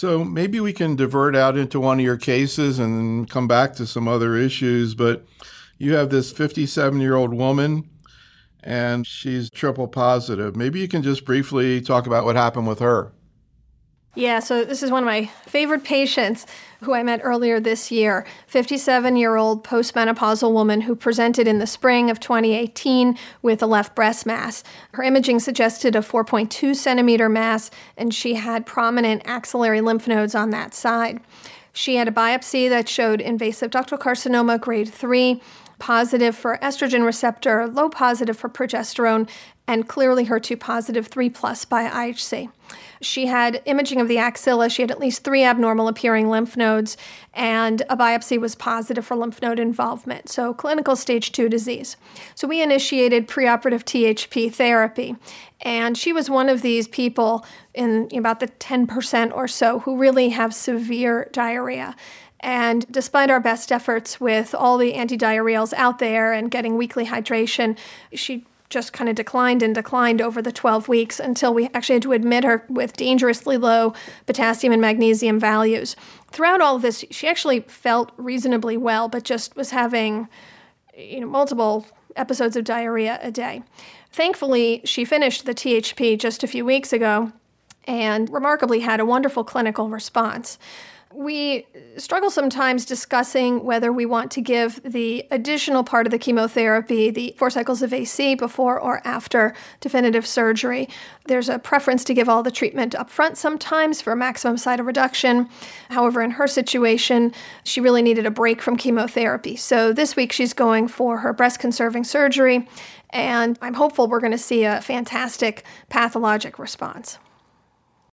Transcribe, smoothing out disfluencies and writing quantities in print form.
So maybe we can divert out into one of your cases and come back to some other issues. But you have this 57-year-old woman, and she's triple positive. Maybe you can just briefly talk about what happened with her. Yeah, so this is one of my favorite patients who I met earlier this year, 57-year-old postmenopausal woman who presented in the spring of 2018 with a left breast mass. Her imaging suggested a 4.2 centimeter mass, and she had prominent axillary lymph nodes on that side. She had a biopsy that showed invasive ductal carcinoma grade 3, positive for estrogen receptor, low positive for progesterone, and clearly HER2 positive 3+ by IHC. She had imaging of the axilla. She had at least 3 abnormal appearing lymph nodes, and a biopsy was positive for lymph node involvement, so clinical stage 2 disease. So we initiated preoperative THP therapy, and she was one of these people in about the 10% or so who really have severe diarrhea. And despite our best efforts with all the antidiarrheals out there and getting weekly hydration, she just kind of declined over the 12 weeks until we actually had to admit her with dangerously low potassium and magnesium values. Throughout all of this, she actually felt reasonably well, but just was having multiple episodes of diarrhea a day. Thankfully, she finished the THP just a few weeks ago and remarkably had a wonderful clinical response. We struggle sometimes discussing whether we want to give the additional part of the chemotherapy, the 4 cycles of AC, before or after definitive surgery. There's a preference to give all the treatment up front sometimes for maximum cytoreduction. However, in her situation, she really needed a break from chemotherapy. So this week she's going for her breast-conserving surgery, and I'm hopeful we're going to see a fantastic pathologic response.